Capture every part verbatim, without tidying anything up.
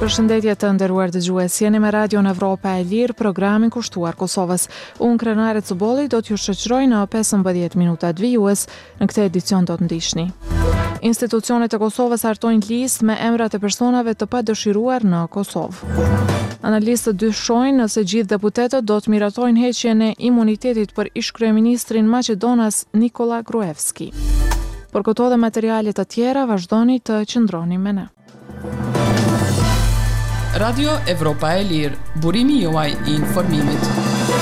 Përshëndetje të nderuar dëgjues, jeni me Radion Evropa e Lirë, programin kushtuar Kosovës. Unë Krenare Cubolli do t'ju shoqëroj në pesëmbëdhjetë minutat vijues, në këtë edicion do të ndiqni. Institucionet e Kosovës hartojnë listë me emrat e personave të padëshiruar në Kosovë. Analistët dyshojnë nëse gjithë deputetët do të miratojnë heqjen e imunitetit për ish-kryeministrin Maqedonas Nikola Gruevski. Për këto dhe materiale të tjera, vazhdoni të qëndroni me ne. Radio Evropa e Lirë, burimi juaj i informimit.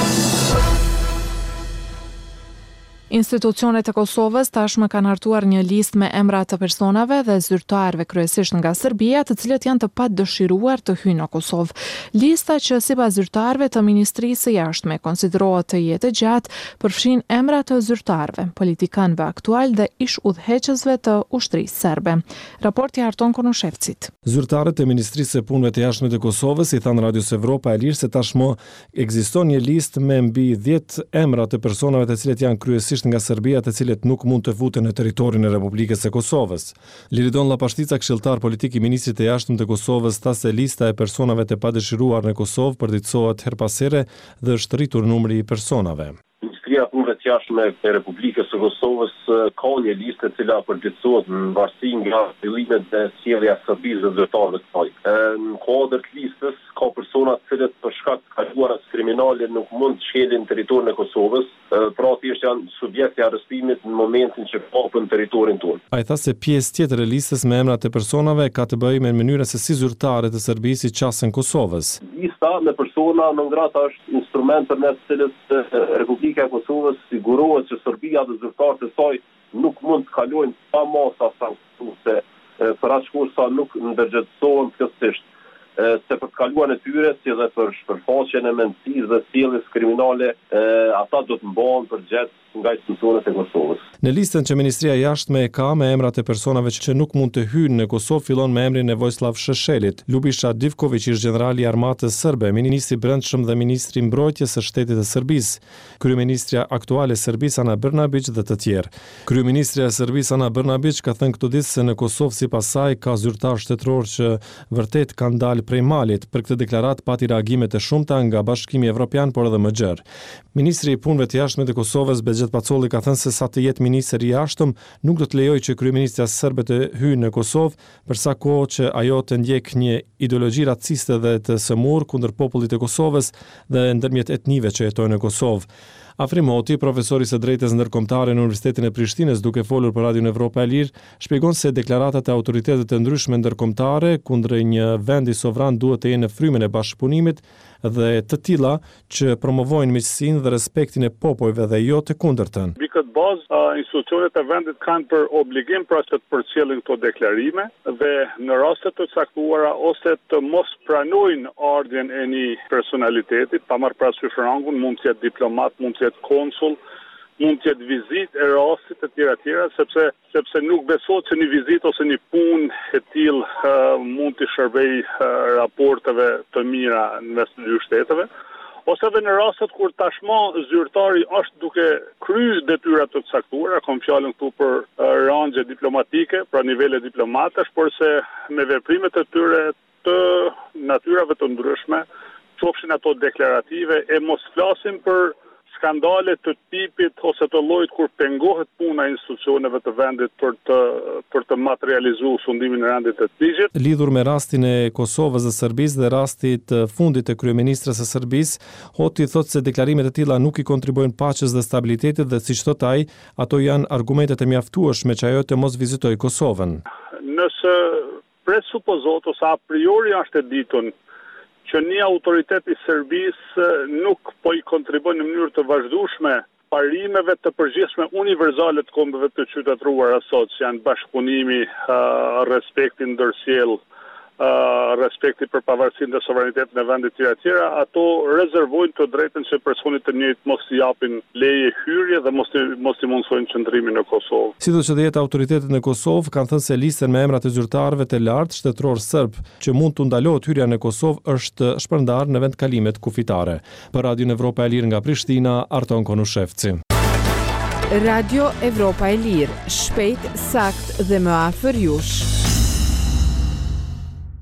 Institucionet e Kosovës tashmë kanë hartuar një listë me emra të personave dhe zyrtarëve kryesisht nga Serbia, të cilët janë të padëshiruar të hyjnë në Kosovë. Lista që sipas zyrtarëve të Ministrisë së Jashtme konsiderohet të jetë e gjatë, përfshin emra të zyrtarëve, politikanëve aktual dhe ish udhëheqësve të ushtrisë serbe. Raporti harton Konushevcit. Zyrtarët e Ministrisë së Punëve të Jashtme të Kosovës i thanë Radios Evropa e Lirë se tashmë ekziston një listë me mbi dhjetë emra të personave të cilët janë kryesisht nga Serbia, të cilët nuk mund të futen në territorin e Republikës së Kosovës. Liridon Lapashtica, këshilltar politik i ministrit të jashtëm të Kosovës, tha se lista e personave të padëshiruar në Kosovë përditësohet her pas here dhe është rritur numri i personave. Ministria e Punëve të Jashtme e Republikës së Kosovës ka një listë e cila përditësohet në varësi nga fillimet dhe sjellja e Serbisë dhe zyrtarëve të saj. Në kuadër të listës ka persona të cilët për shkak të kaluarës kriminale nuk mund të shkelin në territorin e Kosovës, pra thjesht janë subjekte arrestimit në momentin që kapën territorin tonë. Ai tha se pjesë tjetër e listës me emrat e personave ka të bëjë me mënyrën se si zyrtarët e Serbisë qasen Kosovës. Lista me persona non grata është instrument përmes të cilës Republika e Kosovës sigurohet që Serbia dhe zyrtarët e saj nuk mund të kalojnë pa masa sankciuese, për atë shkak sa nuk ndërgjegjësohen plotësisht. Se për të kaluar në tyre, si dhe për shpërfaqjen e mendësisë dhe sjelljes kriminale, ata do të mbahen përgjegjës nga institucionet e Kosovës. Në listën që Ministria e Jashtme e ka me emrat e personave që nuk mund të hyjnë në Kosovë fillon me emrin e Vojislav Sheshelit, Ljubiša Divković, ish generali i armatës serbe, ministri i brendshëm dhe ministri i mbrojtjes së shtetit të Serbisë, kryeministria aktuale e Serbisë Ana Brnabić dhe të tjerë. Kryeministria e Serbisë Ana Brnabić ka thënë këto ditë se në Kosovë sipas saj ka zyrtar shtetëror që vërtet kanë dalë prej malit. Për këtë deklaratë pati reagime të shumta nga Bashkimi Evropian, por edhe më gjerë. Ministri i Punëve të Jashtme të Kosovës Bexhet Pacolli ka thënë se sa të jetë ministër i jashtëm nuk do të lejojë që kryeministja serbe të hyjë në Kosovë, për sa kohë që ajo të ndjek një ideologji raciste dhe të sëmurë kundër popullit të Kosovës dhe ndërmjet etnive që jetojnë në Kosovë. Afrim Hoti, profesori së drejtës ndërkombëtare në Universitetin e Prishtinës, duke folur për Radion Evropa e Lirë, shpjegon se deklaratat e autoritetet të ndryshme ndërkombëtare kundër një vendi sovran duhet të jenë në frymën e bashkëpunimit dhe të tilla që promovojnë miqësinë dhe respektin e popujve dhe jo të kundërtën. Mbi këtë bazë, institucionet e vendit kanë për obligim pra që të përcjellin këto deklarime dhe në raste të caktuara ose të mos pranojnë ardhjen e një personaliteti, pa marrë parasysh rangun, mund të jetë diplomat, mund të jetë konsul, mund të jetë vizitë e rastit e tjera tjera, sepse sepse nuk besohet se një vizitë ose një punë e tillë uh, mund të shërbejë uh, raporteve të mira në mes të dy shteteve, ose edhe në rastet kur tashmë zyrtari është duke kryer detyra të caktuara, kam fjalën këtu për uh, rangje diplomatike, pra nivele diplomatësh, por se me veprimet e tyre të natyrave të ndryshme, qofshin ato deklarative, e mos flasim për skandale të tipit ose të llojit kur pengohet puna e institucioneve të vendit për të për të materializuar sundimin e rendit të ligjit. Lidhur me rastin e Kosovës dhe Serbisë dhe rastit të fundit të kryeministres së Serbisë, Hoti thotë se deklarimet e tilla nuk i kontribuojnë paqes dhe stabilitetit dhe siç thot ai, ato janë argumentet e mjaftueshme që ajo të mos vizitojë Kosovën. Nëse presupozohet ose a priori është e ditur që një autoritet i Serbisë nuk po i kontribuon në mënyrë të vazhdueshme parimeve të përgjithshme universale të kombeve të qytetëruara sot, që janë bashkëpunimi, uh, respekti ndërsjellë, uh, respekti për pavarësinë dhe sovranitetin e vendit të tjera, ato rezervojnë të drejtën që personit të njëjtë mos i japin leje hyrje dhe mos i mos i mundsojnë qëndrimin në Kosovë. Sidoqë që jetë autoritetet në Kosovë kanë thënë se listën me emrat e zyrtarëve të lartë shtetëror serb që mund të ndalohet hyrja në Kosovë është shpërndarë në vendkalimet kufitare. Për Radion Evropa e Lirë nga Prishtina, Arton Konushevci. Radio Evropa e Lirë, shpejt, sakt dhe më afër jush.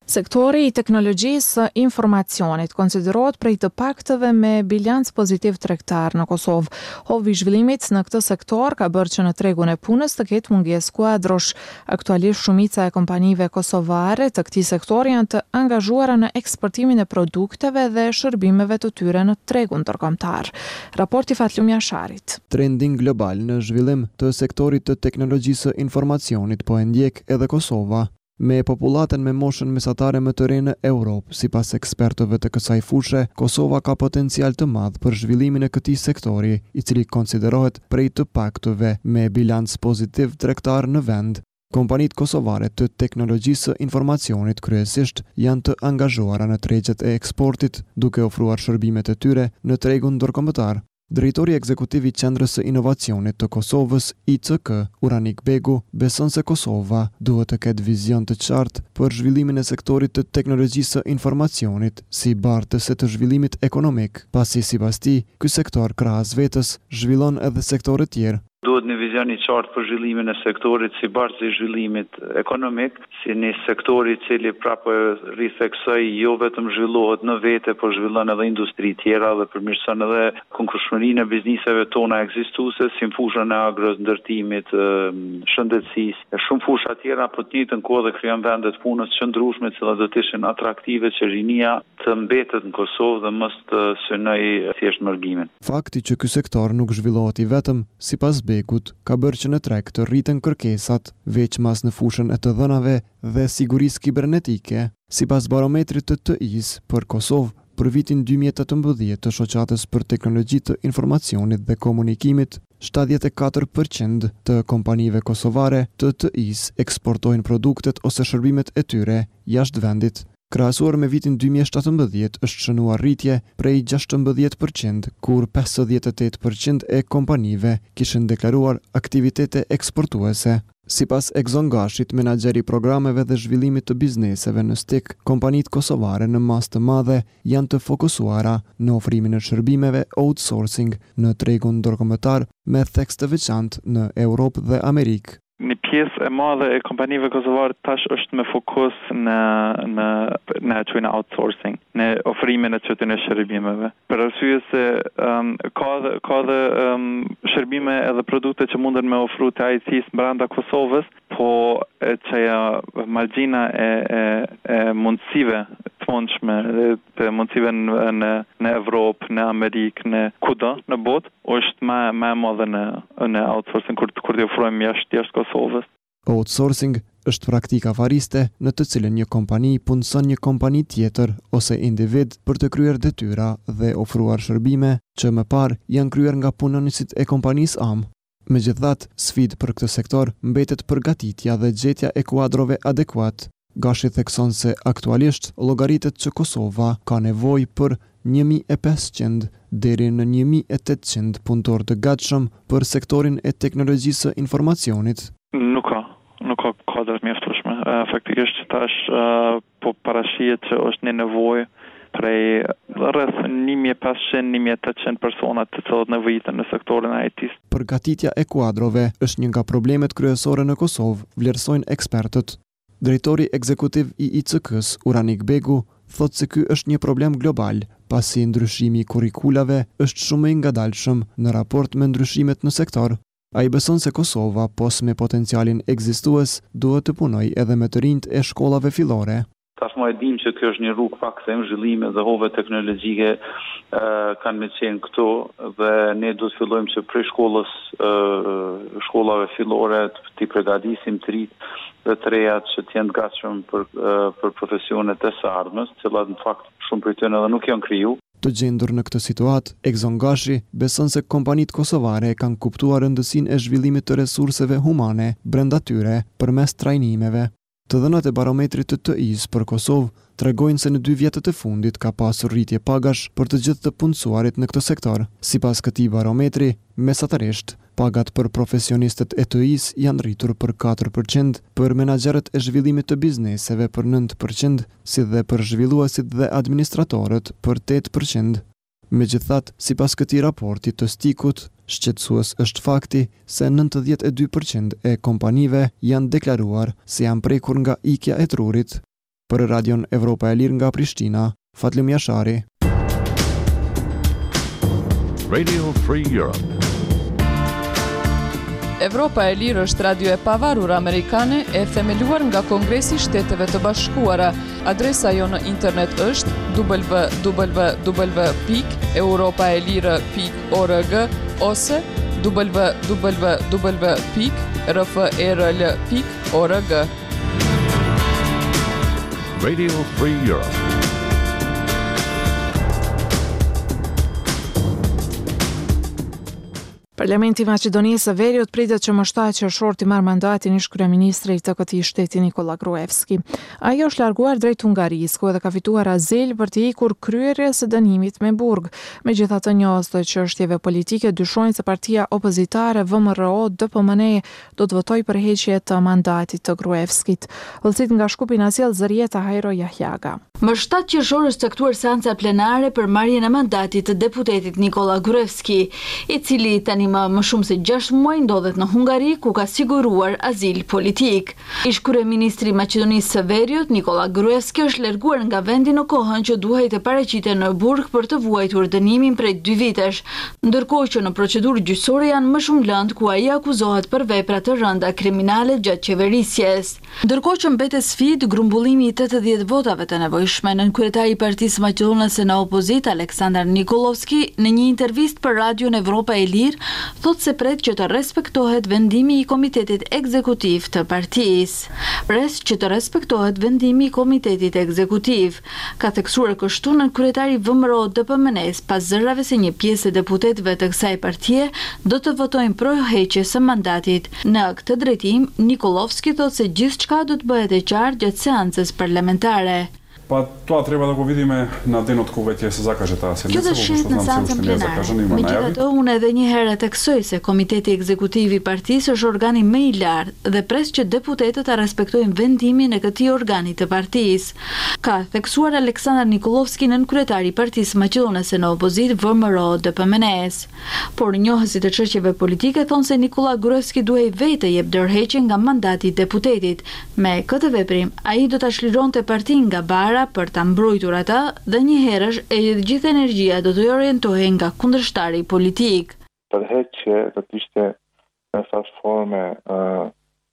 Sektori i teknologjisë së informacionit konsiderohet prej të paktëve me bilanc pozitiv tregtar në Kosovë. Hovi i zhvillimit në këtë sektor ka bërë që në tregun e punës të ketë mungesë kuadrosh. Aktualisht shumica e kompanive kosovare të këtij sektori janë të angazhuara në eksportimin e produkteve dhe shërbimeve të tyre në tregun ndërkombëtar. Raporti Fatlum Jasharit. Trending global në zhvillim të sektorit të teknologjisë së informacionit po e ndjek edhe Kosova. Me popullatën me moshën mesatare më të re në Europë, sipas ekspertëve të kësaj fushë, Kosova ka potencial të madh për zhvillimin e këtij sektori, i cili konsiderohet prej të paktëve me bilanc pozitiv tregtar në vend. Kompanitë kosovare të teknologjisë së informacionit kryesisht janë të angazhuara në tregjet e eksportit, duke ofruar shërbimet e tyre në tregun ndërkombëtar. Drejtori ekzekutiv i Qendrës së Inovacionit të Kosovës, I C K, Uranik Begu, beson se Kosova duhet të ketë vizion të qartë për zhvillimin e sektorit të teknologjisë së informacionit si bartëse të zhvillimit ekonomik, pasi sipas tij, ky sektor krahas vetës zhvillon edhe sektore tjerë. Duhet një vizion i qartë për zhvillimin e sektorit si bartës i zhvillimit ekonomik, si një sektori i cili prapë ritheksoj jo vetëm zhvillohet në vete, por zhvillon edhe industri tjera dhe përmirëson edhe konkurrshmërinë e bizniseve tona ekzistuese, si fushën e agros, ndërtimit, shëndetësisë, shumë fusha tjera, por të njëjtën kohë dhe krijon vende të punës të qëndrueshme, të cilat do të ishin atraktive që rinia të mbetet në Kosovë dhe mos të synojë thjesht mërgimin. Fakti që ky sektor nuk zhvillohet i vetëm, sipas Begut, ka bërë që në treg të rriten kërkesat, veçmas në fushën e të dhënave dhe sigurisë kibernetike. Sipas barometrit të T I-s për Kosovë, për vitin dy mijë e tetëmbëdhjetë të shoqatës për teknologji të informacionit dhe komunikimit, shtatëdhjetë e katër përqind të kompanive kosovare të T I-s eksportojnë produktet ose shërbimet e tyre jashtë vendit. Krahasuar me vitin dy mijë e shtatëmbëdhjetë është shënuar rritje prej gjashtëmbëdhjetë përqind, kur pesëdhjetë e tetë përqind e kompanive kishin deklaruar aktivitete eksportuese. Sipas Exongashit, menaxheri i programeve dhe zhvillimit të bizneseve në S T I K, kompanitë kosovare në masë të madhe janë të fokusuara në ofrimin e shërbimeve outsourcing në tregun ndërkombëtar me theks të veçantë në Europë dhe Amerikë. Një pjesë e madhe e kompanive kosovare tash është me fokus në në në çuina outsourcing, në ofrimin e çuina shërbimeve. Për arsye se um, ka dhe, ka dhe um, shërbime edhe produkte që munden me ofru të I T-s brenda Kosovës, po e çaja margjina e, e, e mundësive të mundshme, të mundësive në, në, në Evropë, në Amerikë, në kudo në botë, është më më e madhe në në outsourcing kur kur të ofrojmë jashtë jashtë Kosovës. Outsourcing është praktika afariste në të cilën një kompani punëson një kompani tjetër ose individ për të kryer detyra dhe ofruar shërbime që më parë janë kryer nga punonësit e kompanisë am. Megjithatë, sfidë për këtë sektor mbetet përgatitja dhe gjetja e kuadrove adekuat. Gashi thekson se aktualisht llogaritet që Kosova ka nevojë për një mijë e pesëqind deri në një mijë e tetëqind punëtor të gatshëm për sektorin e teknologjisë së informacionit. Nuk ka, nuk ka kuadër mjaftueshme. Faktikisht tash uh, po parashihet që është një nevojë prej rreth një mijë e pesëqind një mijë e tetëqind persona të cilët nevojiten në sektorin e I T-s. Përgatitja e kuadrove është një nga problemet kryesore në Kosovë, vlerësojnë ekspertët. Drejtori ekzekutiv i I C K-s, Uranik Begu, thotë se ky është një problem global, pasi ndryshimi i kurrikulave është shumë i ngadalshëm në raport me ndryshimet në sektor. Ai beson se Kosova, pos me potencialin ekzistues, duhet të punojë edhe me të rinjt e shkollave fillore. Tashmë e dim që kjo është një rrugë pak se zhvillime dhe hove teknologjike uh, kanë me qenë këto dhe ne do të fillojmë që prej shkollës, uh, shkollave fillore të përgatisim të rinjt dhe të rejat që të jenë të gatshëm për, uh, për profesionet e së ardhmes, të cilat në fakt shumë prej tyre edhe nuk janë kriju. Të gjendur në këtë situatë, Exongashi beson se kompanitë kosovare kanë kuptuar rëndësinë e zhvillimit të resurseve humane brenda tyre përmes trajnimeve. Të dhënat e barometrit të T I-s për Kosovë tregojnë se në dy vjetët e fundit ka pasur rritje pagash për të gjithë të punësuarit në këtë sektor. Sipas këtij barometri, mesatarisht, pagat për profesionistët e T I-s janë rritur për katër përqind, për menaxherët e zhvillimit të bizneseve për nëntë përqind, si dhe për zhvilluesit dhe administratorët për tetë përqind. Megjithatë, sipas këtij raporti të S T I K-ut, shqetësues është fakti se nëntëdhjetë e dy përqind e kompanive janë deklaruar se janë prekur nga ikja e trurit. Për Radion Evropa e Lirë nga Prishtina, Fatlim Jashari. Radio Free Europe. Evropa e Lirë është radio e pavarur amerikane e themeluar nga Kongresi i Shteteve të Bashkuara. Adresa jo në internet është w w w pikë europaelire pikë org ose w w w pikë r f e r l pikë org. Radio Free Europe. Parlamenti i Maqedonisë së Veriut pritet që më shtatë qershor të marrë mandatin ish kryeministrit të këtij shteti Nikola Gruevski. Ai është larguar drejt Hungarisë, ku edhe ka fituar azil për të ikur kryerjes së dënimit me burg. Megjithatë, njohës të çështjeve politike dyshojnë se partia opozitare V M R O D P M N E do të votojë për heqje të mandatit të Gruevskit. Vëllësit nga Shkupi na sjell Zërieta Hajro Jahjaga. Më shtatë qershor është caktuar seanca plenare për marrjen e mandatit të deputetit Nikola Gruevski, i cili tani më, më shumë se gjashtë muaj ndodhet në Hungari, ku ka siguruar azil politik. Ish kryeministri i Maqedonisë së Veriut, Nikola Gruevski, është larguar nga vendi në kohën që duhej të paraqitej në burg për të vuajtur dënimin prej dy vitesh, ndërkohë që në procedurë gjyqësore janë më shumë lëndë ku ai akuzohet për vepra të rënda kriminale gjatë qeverisjes. Ndërkohë që mbetet sfidë grumbullimi i tetëdhjetë votave të nevojshme, nën kryetari i Partisë Maqedonase në opozit, Aleksandar Nikolovski, në një intervistë për Radion Evropa e Lirë, thotë se pret që të respektohet vendimi i Komitetit Ekzekutiv të partisë. Pres që të respektohet vendimi i Komitetit Ekzekutiv. Ka theksuar kështu në kryetari V M R O D P M N-s pas zërave se një pjesë e deputetëve të kësaj partie do të votojnë për heqjes së mandatit. Në këtë drejtim, Nikolovski thotë se gjithçka do të bëhet e qartë gjatë seancës parlamentare. Pa toa treba da го видиме на денот кога ќе се закаже таа седница. Kjo do shihet në seancën plenare. Megjithatë, unë edhe një herë theksoj se Komiteti Ekzekutiv i Partisë është organi më i lartë dhe pres që deputetët ta respektojnë vendimin e këtij organi të partisë. Ka theksuar Aleksandar Nikolovski, nën kryetari i Partisë Maqedonase në opozit V M R O D P M N-s. Por njohësit e çështjeve politike thonë se Nikola Gruevski duhej vetë jep dorëheqje nga mandati i deputetit. Me këtë veprim, ai do ta çlironte partinë nga bara për ta mbrojtur ata dhe një herësh e gjithë energjia do të orientohej nga kundërshtari politik. Përheqje do të ishte në fakt forme uh,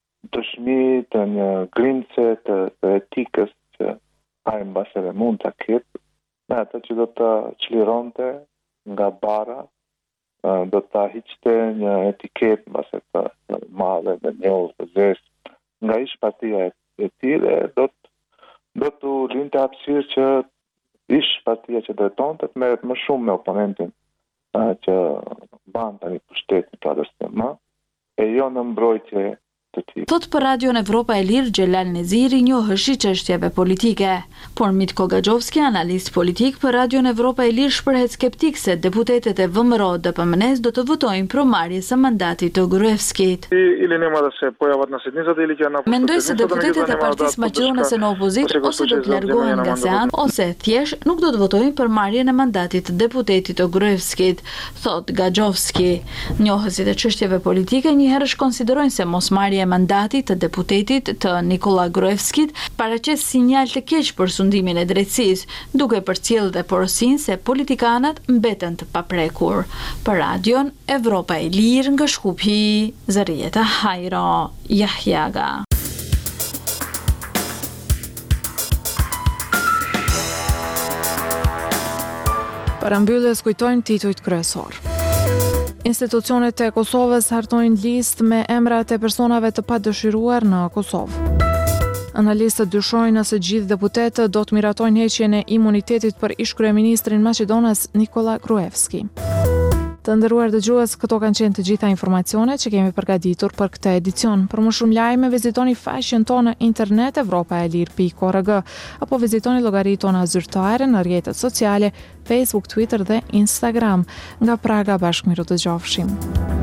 dëshmi të një grimce të, të etikës që ai mbas edhe mund ta ketë, me atë që do të çlironte nga bara, uh, do ta hiqte një etiket mbas të madhe dhe njohur të zezë nga ish partia e tij dhe do të do të linte hapësirë që ish partia që drejtonte të merret më shumë me oponentin uh, që ban tani pushtetin pra dështëm, e jo në mbrojtje të tij. Thot për Radion Evropa e Lirë Xhelal Neziri, njohësh i çështjeve politike. Por Mitko Gaxhovski, analist politik për Radion Evropa e Lirë, shpreh skeptik se deputetët e V M R O D P M N-s do të votojnë për marrjes së mandatit të Gruevskit. Mendoj se deputetët e Partisë Maqedonase në opozit ose do të largohen nga seanca ose thjesht nuk do të votojnë për marrjen e mandatit të deputetit të Gruevskit, thot Gaxhovski. Njohësit e çështjeve politike një herësh konsiderojnë se mosmarrja e mandatit të deputetit të Nikola Gruevskit paraqes sinjal të keq për sundimin e drejtësisë, duke përcjellë dhe porosinë se politikanët mbeten të paprekur. Për Radion Evropa e Lirë nga Shkupi, Zërieta Hajro Jahjaga. Para mbylljes kujtojmë titujt kryesor. Institucionet e Kosovës hartojnë listë me emrat e personave të padëshiruar në Kosovë. Analistët dyshojnë se gjithë deputetët do të miratojnë heqjen e imunitetit për ish kryeministrin maqedonas Nikola Gruevski. Të nderuar dëgjues, këto kanë qenë të gjitha informacionet që kemi përgatitur për këtë edicion. Për më shumë lajme, vizitoni faqen tonë në internet evropaelir pikë org apo vizitoni llogaritë tona zyrtare në rrjetet sociale Facebook, Twitter dhe Instagram. Nga Praga bashkë miru të gjofshim.